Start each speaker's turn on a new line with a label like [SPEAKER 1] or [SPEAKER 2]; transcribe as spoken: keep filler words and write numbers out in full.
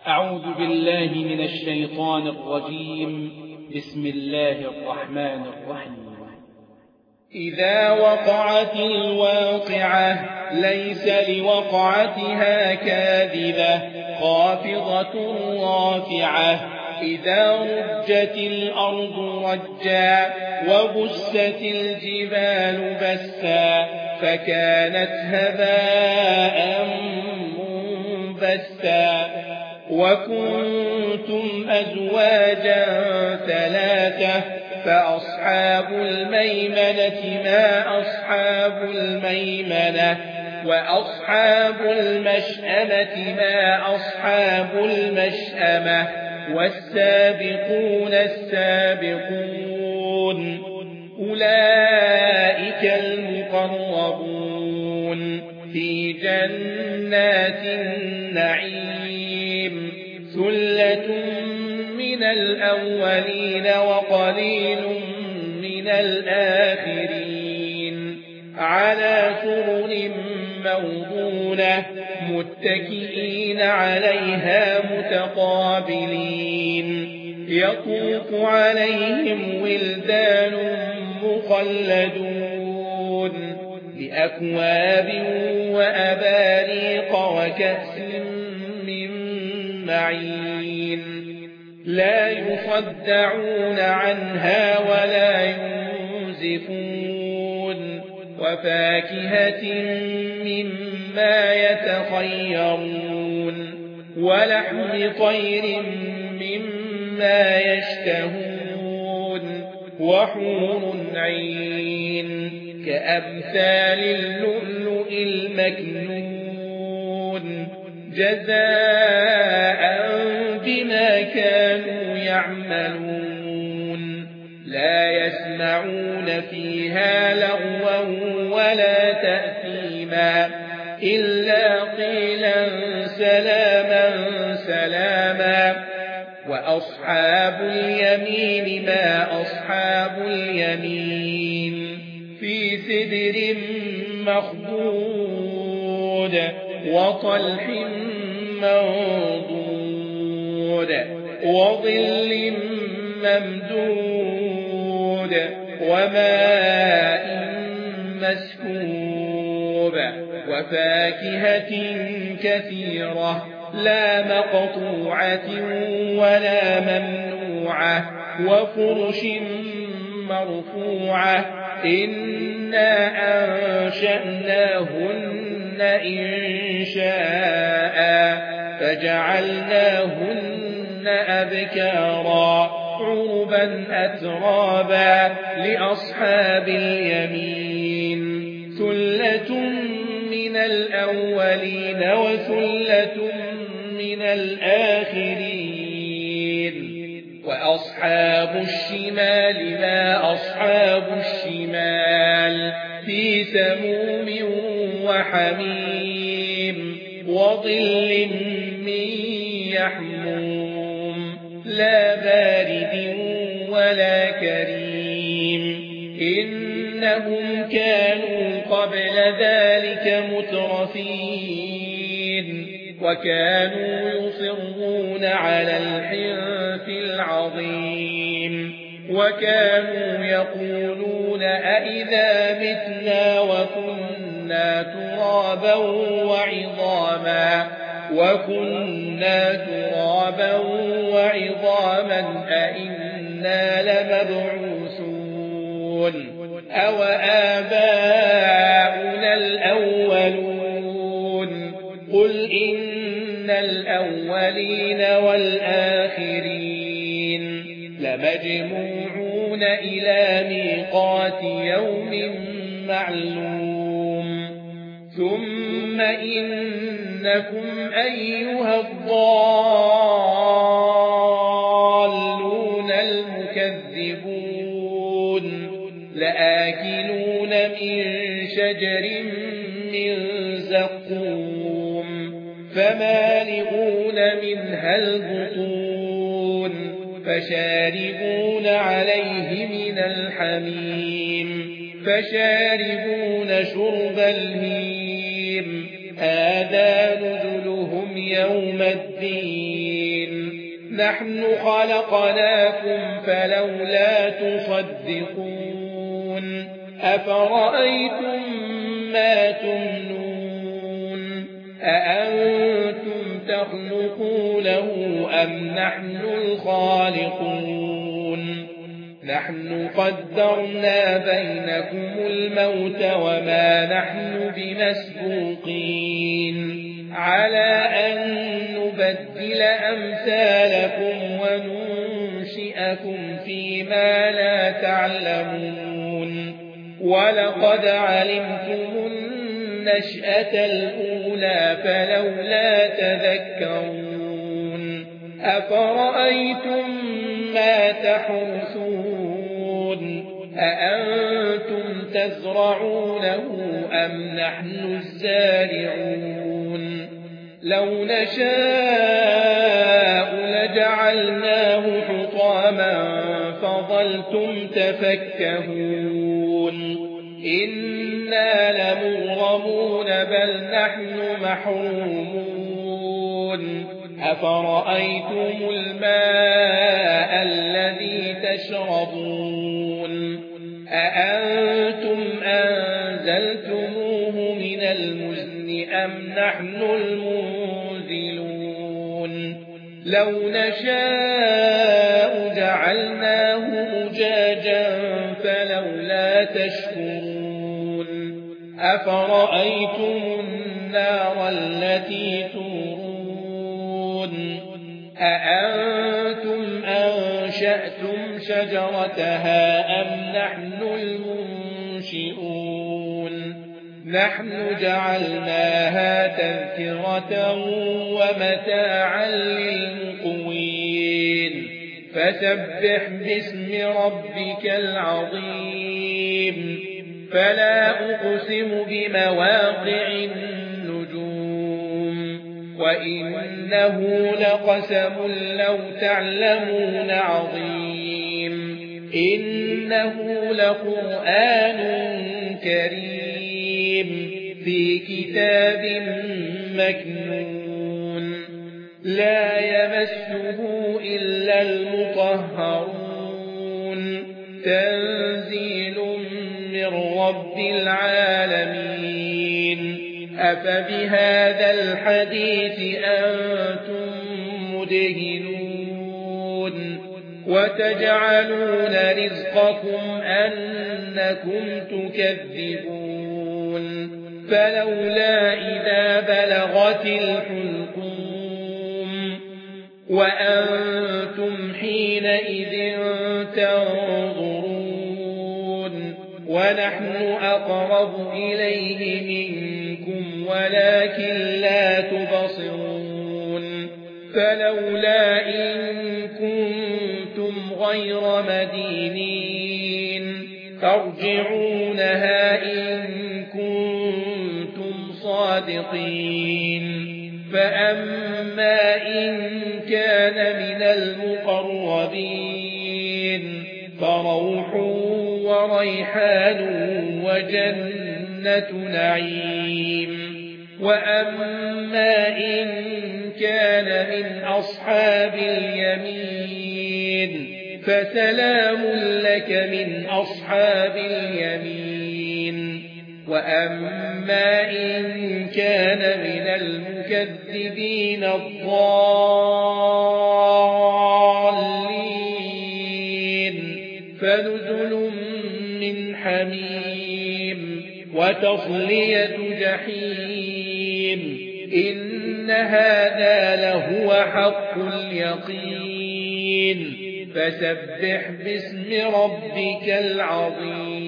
[SPEAKER 1] أعوذ بالله من الشيطان الرجيم. بسم الله الرحمن الرحيم.
[SPEAKER 2] إذا وقعت الواقعة ليس لوقعتها كاذبة خافضة رافعة إذا رجت الأرض رجا وبست الجبال بسا فكانت هباء منبثا وكنتم أزواجا ثلاثة فأصحاب الميمنة ما أصحاب الميمنة وأصحاب المشأمة ما أصحاب المشأمة والسابقون السابقون أولئك المقربون في جنات النعيم ثلة من الأولين وقليل من الآخرين على سرر موضونة متكئين عليها متقابلين يطوف عليهم ولدان مخلدون بأكواب وأباريق وكأس من معين لا يصدعون عنها ولا ينزفون وفاكهة مما يتخيرون ولحم طير مما يشتهون وحور عين كأمثال اللؤلؤ المكنون جزاء بما كانوا يعملون لا يسمعون فيها لغوا ولا تأثيما إلا قيلا سلاما سلاما وأصحاب اليمين ما أصحاب اليمين في سدر مخضود وطلح منضود وظل ممدود وماء مسكوب وفاكهة كثيرة لا مقطوعة ولا ممنوعة وفرش مرفوعة إنا أنشأناهن إنشاء فجعلناهن أبكارا عربا أترابا لأصحاب اليمين ثلة من الأولين وثلة من الآخرين وأصحاب الشمال ما أصحاب الشمال في سموم وحميم وظل من يحموم لا بارد ولا كريم إنهم كانوا قبل ذلك مترفين وكانوا يصرون على الحنث العظيم وكانوا يقولون أئذا متنا وكنا ترابا وعظاما وكنا ترابا وعظاما أئنا لمبعوثون أو آباؤنا الأولون قل إن الأولين والآخرين لمجموعون إلى ميقات يوم معلوم ثم إنكم أيها الضالون المكذبون لآكلون من شجر من زقوم فمالئون منها البطون فشاربون عليه من الحميم فشاربون شرب الهيم هذا نزلهم يوم الدين نحن خلقناكم فلولا تصدقون أفرأيتم ما تمنون أأنتم تخلقونه أم نحن الخالقون نحن قدرنا بينكم الموت وما نحن بمسبوقين على أن نبدل أمثالكم وننشئكم فيما لا تعلمون ولقد علمتم النشأة الأولى فلولا تذكرون أفرأيتم ما تحرثون أأنتم تزرعونه أم نحن الزارعون لو نشاء لجعلناه حطاما فظلتم تفكهون إنا لمغرمون بل نحن محرومون أفرأيتم الماء الذي تشربون أأنتم أنزلتموه من المزن أم نحن المنزلون لو نشاء جعلناه أجاجا فلولا تشكرون أفرأيتم النار التي تورون أأنتم أنشأتم شجرتها أم نحن المنشئون نحن جعلناها تذكرة ومتاعا للمقوين فسبح باسم ربك العظيم فلا أقسم بمواقع النجوم وإنه لقسم لو تعلمون عظيم إنه لقرآن كريم في كتاب مكنون لا يمسه إلا المطهرون تنزيل من رب العالمين أفبهذا الحديث أنتم مدهنون وتجعلون رزقكم أنكم تكذبون فلولا إذا بلغت الحلقوم وأنتم حينئذ تنظرون ونحن أقرب إليه منكم ولكن لا تبصرون فلولا إن كنتم غير مدينين ترجعونها إن كنتم صادقين فأما إن كان من المقربين فروح وريحان وجنة نعيم وأما إن كان من أصحاب اليمين فسلام لك من أصحاب اليمين وأما إن كان من المكذبين الضالين فنزل من حميم وتصلية جحيم إن هذا لهو حق اليقين فسبح باسم ربك العظيم